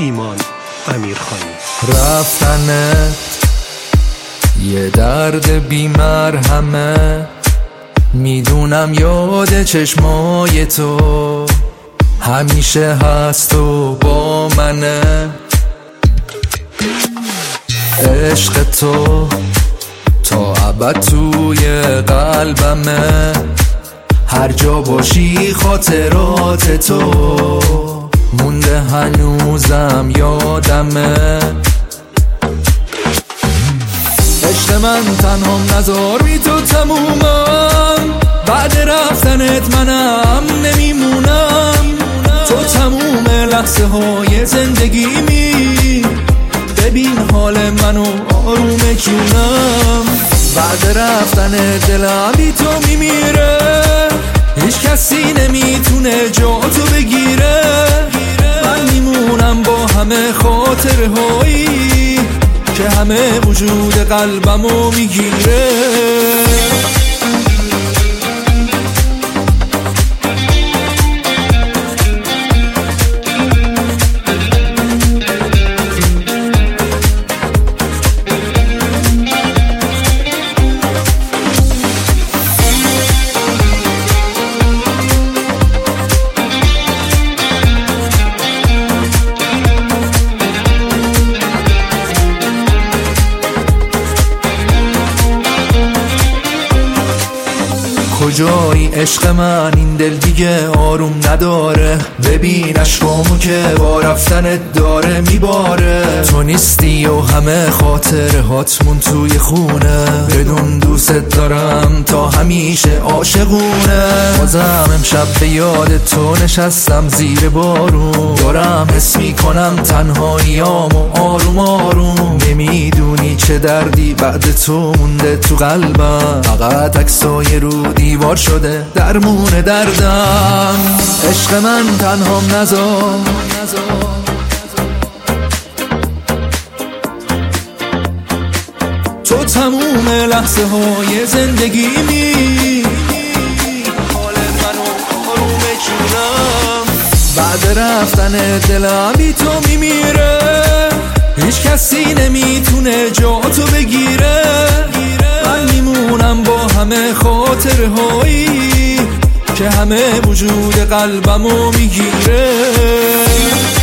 ایمان امیرخانی. رفتنت یه درد بی مرهمه، میدونم یاد چشمای تو همیشه هست و با منه. عشق تو تا ابد توی قلبمه، هر جا باشی خاطرات تو مونده هنوزم یادمه. عشق من تنهام نذار بی تو تمومم، بعد رفتنت منم نمیمونم. تو تموم لحظه های زندگیمی، ببین حال منو آروم جونم. بعد رفتن دلم بی تو میمیره، هیچ کسی نمیتونه جا تو بگیره. من میمونم با همه خاطره هایی که همه وجود قلبمو میگیره. کجایی عشق من؟ این دل دیگه آروم نداره، ببین عشقامو که با رفتنت داره میباره. تو نیستی و همه خاطره هاتمون توی خونه، بدون دوست دارم تا همیشه عاشقونه. بازم امشب به یاد تو نشستم زیر بارون، دارم حس میکنم تنهاییامو آروم آروم. نمیدونی چه دردی بعد تو مونده تو قلبم، فقط عکسای رو دیوار شده درمون دردم. عشق من تنهام نذار، تو تموم لحظه های زندگیمی، حال منو آروم جونم. بعد رفتن دلم بی تو میمیره، هیچ کسی نمیتونه جا تو بگیره. من میمونم با همه خاطره هایی که همه وجود قلبمو میگیره.